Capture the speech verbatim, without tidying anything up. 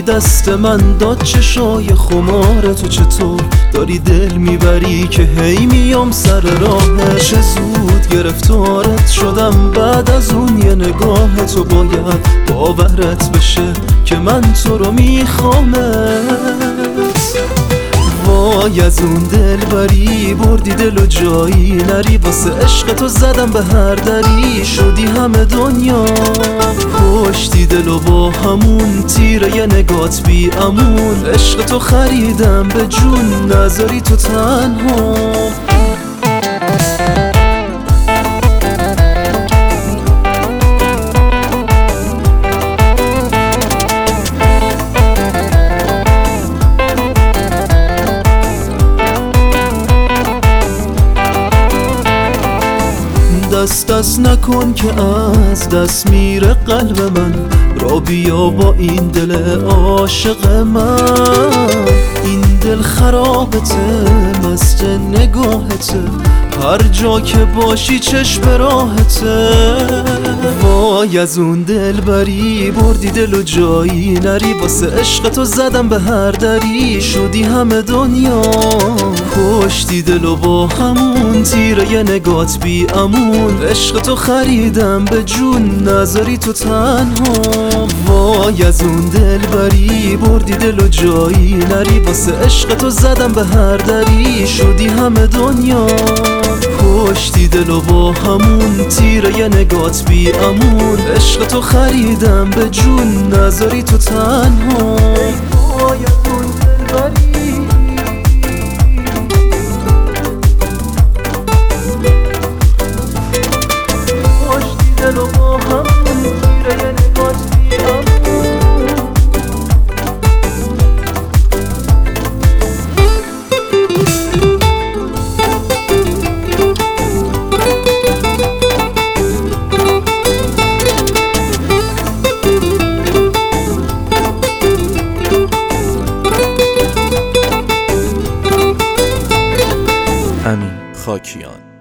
دست من داد چشای خمار تو، چطور داری دل میبری که هی میام سر راه. چه زود گرفتارت شدم بعد از اون یه نگاه تو، باید باورت بشه که من تو رو میخوامت. وای از اون دل بری بردی دل و جایی نری، واسه عشق تو زدم به هر دری، شدی همه دنیا کشتی دل و با همون تیره یه نگات بی امون. عشق تو خریدم به جون نذاری تو تنها. دست دست نکن که از دست میره قلب من، را بیا با این دل عاشق من. این دل خرابته مست نگاهته، هر جا که باشی چشم راهته. وای از اون دل بری بردی دل و جایی نری، واسه عشق تو زدم به هر دری، شدی همه دنیا کشتی دل و با همون تیره یه نگات بی امون. عشق تو خریدم به جون نذاری تو تنها. وای از اون دل بری بردی دل و جایی نری، واسه عشق تو زدم به هر دری، شدی همه دنیا کشتی دل و با همون تیره یه نگات بی امون. عشق تو خریدم به جون نذاری تو تنها. وای از اون دل بری کشتی دل و با همون تیره یه نگات بی امون. امین خاکیان.